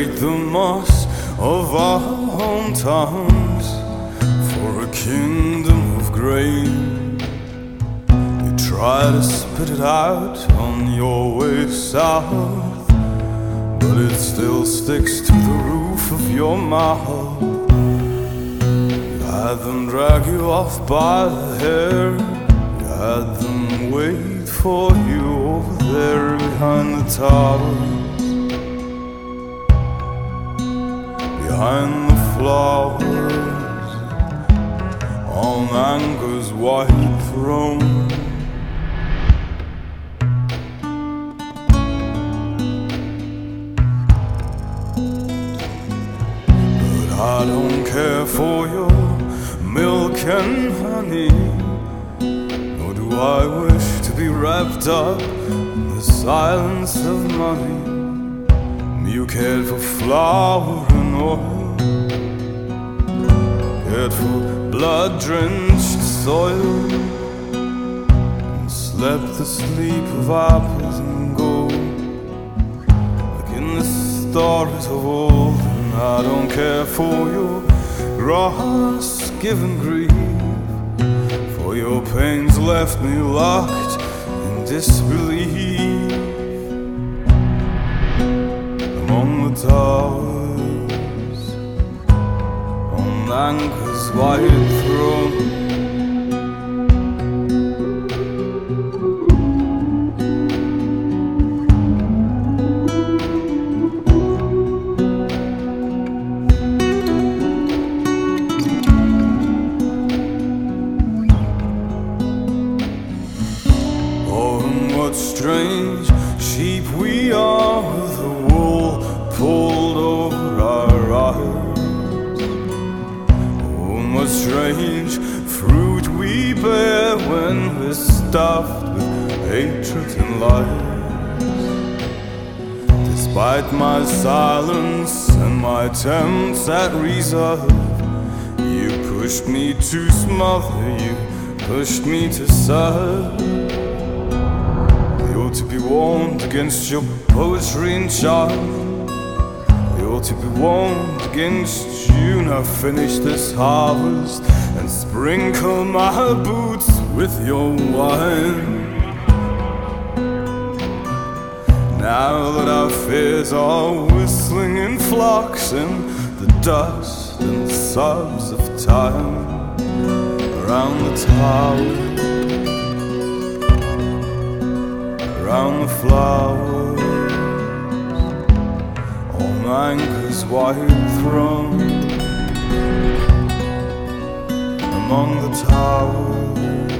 trade the moss of our hometowns for a kingdom of grain. You try to spit it out on your way south, but it still sticks to the roof of your mouth. You had them drag you off by the hair, you had them wait for you over there behind the towers, behind the flowers, on anger's white throne. But I don't care for your milk and honey, nor do I wish to be wrapped up in the silence of money. You cared for flour and oil, cared for blood-drenched soil, and slept the sleep of apples and gold, like in the stories of old. And I don't care for your grass-given grief, for your pains left me locked in disbelief. On the towers, on anger's white throne. Oh, and what strange sheep we are, with the wool pulled over our eyes. Oh, and what strange fruit we bear when we're stuffed with hatred and lies. Despite my silence and my attempts at reserve, you pushed me to smother, you pushed me to serve. You're to be warned against your poetry and charm. You're to be warned against you. Now finish this harvest and sprinkle my boots with your wine. Now that our fears are whistling in flocks in the dust and sobs of time, around the tower, around the flowers, on anger's white throne, among the towers.